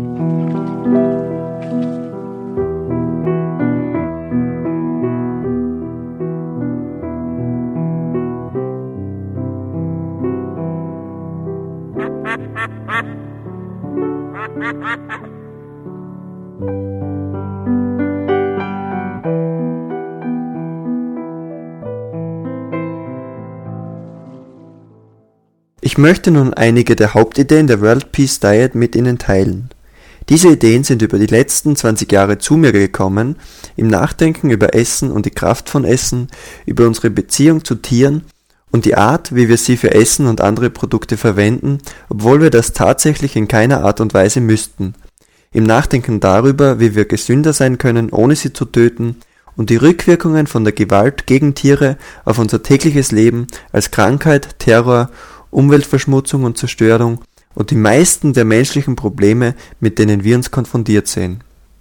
Ich möchte nun einige der Hauptideen der World Peace Diet mit Ihnen teilen. Diese Ideen sind über die letzten 20 Jahre zu mir gekommen, im Nachdenken über Essen und die Kraft von Essen, über unsere Beziehung zu Tieren und die Art, wie wir sie für Essen und andere Produkte verwenden, obwohl wir das tatsächlich in keiner Art und Weise müssten. Im Nachdenken darüber, wie wir gesünder sein können, ohne sie zu töten, und die Rückwirkungen von der Gewalt gegen Tiere auf unser tägliches Leben als Krankheit, Terror, Umweltverschmutzung und Zerstörung und die meisten der menschlichen Probleme, mit denen wir uns konfrontiert sehen.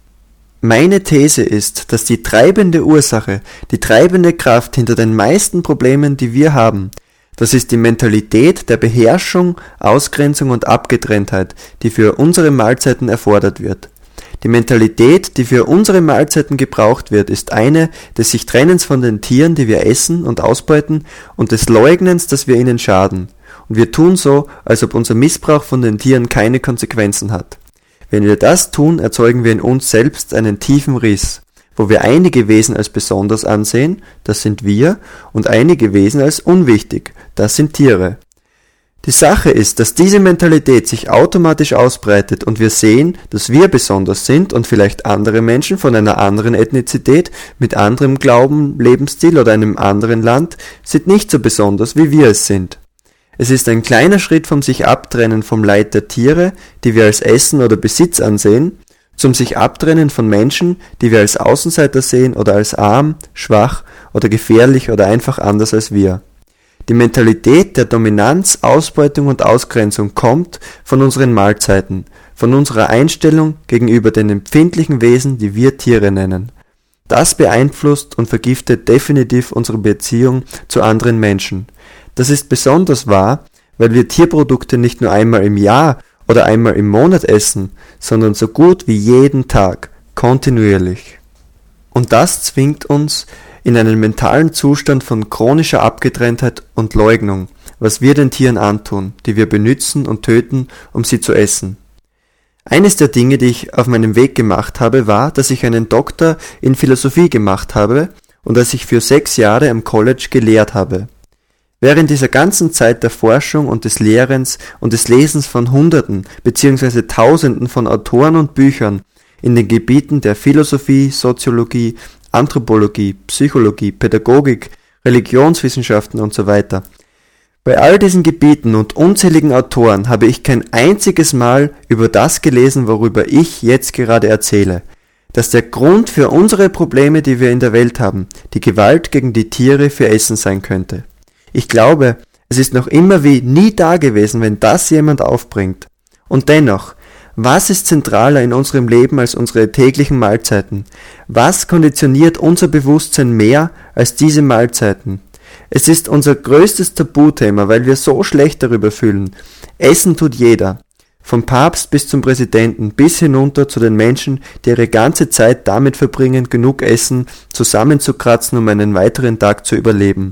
Meine These ist, dass die treibende Ursache, die treibende Kraft hinter den meisten Problemen, die wir haben, das ist die Mentalität der Beherrschung, Ausgrenzung und Abgetrenntheit, die für unsere Mahlzeiten erfordert wird. Die Mentalität, die für unsere Mahlzeiten gebraucht wird, ist eine des sich Trennens von den Tieren, die wir essen und ausbeuten, und des Leugnens, dass wir ihnen schaden. Und wir tun so, als ob unser Missbrauch von den Tieren keine Konsequenzen hat. Wenn wir das tun, erzeugen wir in uns selbst einen tiefen Riss, wo wir einige Wesen als besonders ansehen, das sind wir, und einige Wesen als unwichtig, das sind Tiere. Die Sache ist, dass diese Mentalität sich automatisch ausbreitet und wir sehen, dass wir besonders sind und vielleicht andere Menschen von einer anderen Ethnizität, mit anderem Glauben, Lebensstil oder einem anderen Land sind nicht so besonders, wie wir es sind. Es ist ein kleiner Schritt vom sich abtrennen vom Leid der Tiere, die wir als Essen oder Besitz ansehen, zum sich abtrennen von Menschen, die wir als Außenseiter sehen oder als arm, schwach oder gefährlich oder einfach anders als wir. Die Mentalität der Dominanz, Ausbeutung und Ausgrenzung kommt von unseren Mahlzeiten, von unserer Einstellung gegenüber den empfindlichen Wesen, die wir Tiere nennen. Das beeinflusst und vergiftet definitiv unsere Beziehung zu anderen Menschen. Das ist besonders wahr, weil wir Tierprodukte nicht nur einmal im Jahr oder einmal im Monat essen, sondern so gut wie jeden Tag, kontinuierlich. Und das zwingt uns in einen mentalen Zustand von chronischer Abgetrenntheit und Leugnung, was wir den Tieren antun, die wir benützen und töten, um sie zu essen. Eines der Dinge, die ich auf meinem Weg gemacht habe, war, dass ich einen Doktor in Philosophie gemacht habe und dass ich für 6 Jahre am College gelehrt habe. Während dieser ganzen Zeit der Forschung und des Lehrens und des Lesens von Hunderten bzw. Tausenden von Autoren und Büchern in den Gebieten der Philosophie, Soziologie, Anthropologie, Psychologie, Pädagogik, Religionswissenschaften und so weiter. Bei all diesen Gebieten und unzähligen Autoren habe ich kein einziges Mal über das gelesen, worüber ich jetzt gerade erzähle, dass der Grund für unsere Probleme, die wir in der Welt haben, die Gewalt gegen die Tiere für Essen sein könnte. Ich glaube, es ist noch immer wie nie da gewesen, wenn das jemand aufbringt. Und dennoch, was ist zentraler in unserem Leben als unsere täglichen Mahlzeiten? Was konditioniert unser Bewusstsein mehr als diese Mahlzeiten? Es ist unser größtes Tabuthema, weil wir so schlecht darüber fühlen. Essen tut jeder. Vom Papst bis zum Präsidenten, bis hinunter zu den Menschen, die ihre ganze Zeit damit verbringen, genug Essen zusammenzukratzen, um einen weiteren Tag zu überleben.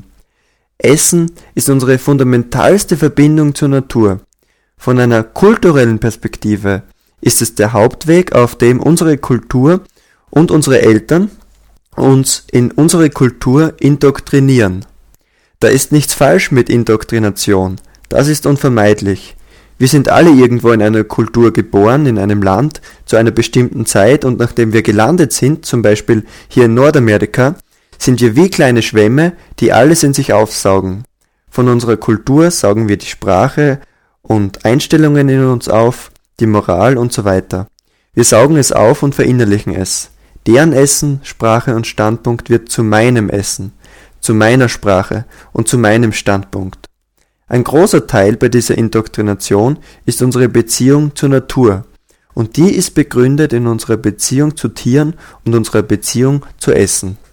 Essen ist unsere fundamentalste Verbindung zur Natur. Von einer kulturellen Perspektive ist es der Hauptweg, auf dem unsere Kultur und unsere Eltern uns in unsere Kultur indoktrinieren. Da ist nichts falsch mit Indoktrination, das ist unvermeidlich. Wir sind alle irgendwo in einer Kultur geboren, in einem Land, zu einer bestimmten Zeit und nachdem wir gelandet sind, zum Beispiel hier in Nordamerika, sind wir wie kleine Schwämme, die alles in sich aufsaugen. Von unserer Kultur saugen wir die Sprache und Einstellungen in uns auf, die Moral und so weiter. Wir saugen es auf und verinnerlichen es. Deren Essen, Sprache und Standpunkt wird zu meinem Essen, zu meiner Sprache und zu meinem Standpunkt. Ein großer Teil bei dieser Indoktrination ist unsere Beziehung zur Natur und die ist begründet in unserer Beziehung zu Tieren und unserer Beziehung zu Essen.